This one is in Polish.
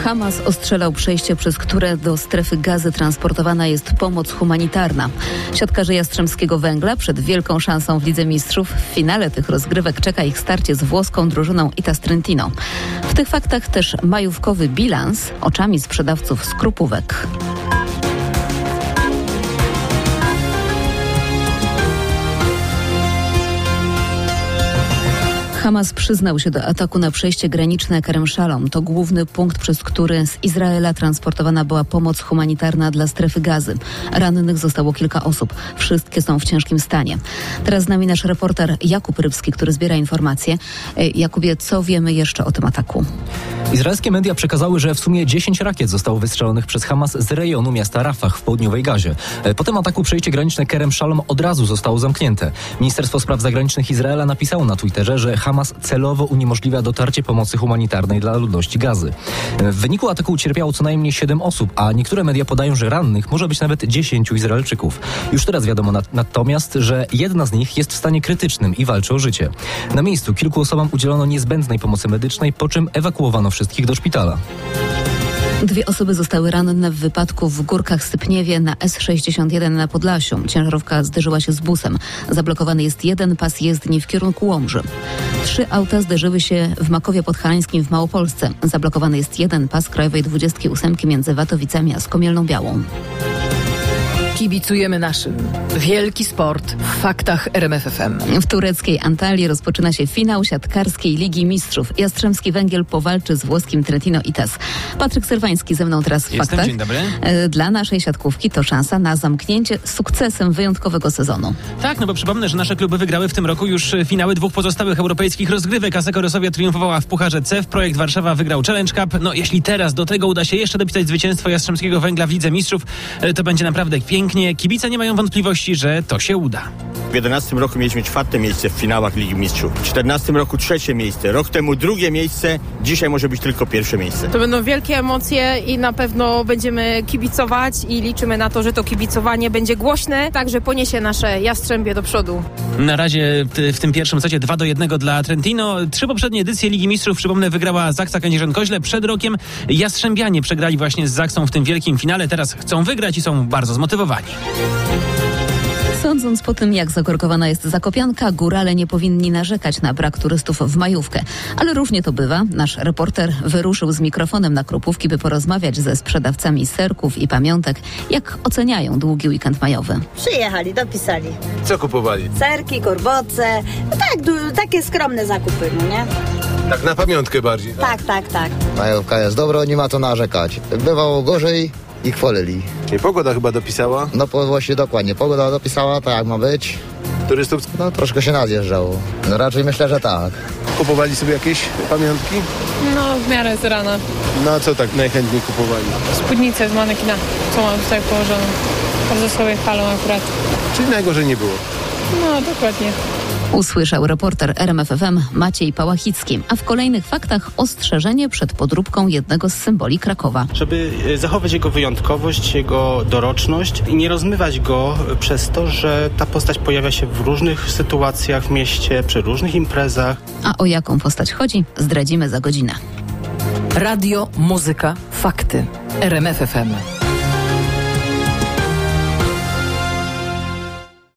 Hamas ostrzelał przejście, przez które do strefy Gazy transportowana jest pomoc humanitarna. Siatkarze Jastrzębskiego Węgla przed wielką szansą w Lidze Mistrzów w finale tych rozgrywek czeka ich starcie z włoską drużyną Itas Trentino. W tych faktach też majówkowy bilans oczami sprzedawców skrupówek. Hamas przyznał się do ataku na przejście graniczne Kerem Shalom. To główny punkt, przez który z Izraela transportowana była pomoc humanitarna dla strefy Gazy. Rannych zostało kilka osób. Wszystkie są w ciężkim stanie. Teraz z nami nasz reporter Jakub Rybski, który zbiera informacje. Jakubie, co wiemy jeszcze o tym ataku? Izraelskie media przekazały, że w sumie 10 rakiet zostało wystrzelonych przez Hamas z rejonu miasta Rafah w południowej Gazie. Po tym ataku przejście graniczne Kerem Shalom od razu zostało zamknięte. Ministerstwo Spraw Zagranicznych Izraela napisało na Twitterze, że Hamas celowo uniemożliwia dotarcie pomocy humanitarnej dla ludności Gazy. W wyniku ataku ucierpiało co najmniej 7 osób, a niektóre media podają, że rannych może być nawet 10 Izraelczyków. Już teraz wiadomo natomiast, że jedna z nich jest w stanie krytycznym i walczy o życie. Na miejscu kilku osobom udzielono niezbędnej pomocy medycznej, po czym ewakuowano wszystkich do szpitala. 2 osoby zostały ranne w wypadku w Górkach Sypniewie na S61 na Podlasiu. Ciężarówka zderzyła się z busem. Zablokowany jest jeden pas jezdni w kierunku Łomży. 3 auta zderzyły się w Makowie Podhalańskim w Małopolsce. Zablokowany jest jeden pas Krajowej 28 między Watowicami a Skomielną Białą. Kibicujemy naszym. Wielki sport w faktach RMF FM. W tureckiej Antalii rozpoczyna się finał siatkarskiej Ligi Mistrzów. Jastrzębski Węgiel powalczy z włoskim Trentino Itas. Patryk Serwański ze mną teraz w faktach. Dzień dobry. Dla naszej siatkówki to szansa na zamknięcie sukcesem wyjątkowego sezonu. Tak, no bo przypomnę, że nasze kluby wygrały w tym roku już finały 2 pozostałych europejskich rozgrywek. Asseco Resovia triumfowała w Pucharze CEF, Projekt Warszawa wygrał Challenge Cup. No jeśli teraz do tego uda się jeszcze dopisać zwycięstwo Jastrzębskiego Węgla w Lidze Mistrzów, to będzie naprawdę pięknie. Kibice nie mają wątpliwości, że to się uda. W 2011 roku mieliśmy 4. miejsce w finałach Ligi Mistrzów. W 2014 roku 3. miejsce. Rok temu 2. miejsce. Dzisiaj może być tylko 1. miejsce. To będą wielkie emocje i na pewno będziemy kibicować i liczymy na to, że to kibicowanie będzie głośne, także poniesie nasze Jastrzębie do przodu. Na razie w tym pierwszym secie 2-1 dla Trentino. 3 poprzednie edycje Ligi Mistrzów, przypomnę, wygrała Zaksa Kędzierzyn-Koźle. Przed rokiem Jastrzębianie przegrali właśnie z Zaksą w tym wielkim finale. Teraz chcą wygrać i są bardzo zmotywowani. Sądząc po tym, jak zakorkowana jest Zakopianka, górale nie powinni narzekać na brak turystów w majówkę. Ale różnie to bywa. Nasz reporter wyruszył z mikrofonem na Krupówki, by porozmawiać ze sprzedawcami serków i pamiątek, jak oceniają długi weekend majowy. Przyjechali, dopisali. Co kupowali? Serki, korboce. No tak, takie skromne zakupy, no nie? Tak na pamiątkę bardziej. Tak. Majówka jest dobra, nie ma to narzekać. Bywało gorzej i chwalili. I pogoda chyba dopisała? No właśnie dokładnie, pogoda dopisała, tak jak ma być. Turystów? No troszkę się nadjeżdżało. No raczej myślę, że tak. Kupowali sobie jakieś pamiątki? No, w miarę z rana. No co tak najchętniej kupowali? Spódnicę z manekina, co mam tutaj położoną. Bardzo sobie chwalą akurat. Czyli najgorzej nie było? No, dokładnie. Usłyszał reporter RMF FM Maciej Pałachicki. A w kolejnych faktach ostrzeżenie przed podróbką jednego z symboli Krakowa. Żeby zachować jego wyjątkowość, jego doroczność i nie rozmywać go przez to, że ta postać pojawia się w różnych sytuacjach w mieście, przy różnych imprezach. A o jaką postać chodzi, zdradzimy za godzinę. Radio, muzyka, fakty. RMF FM.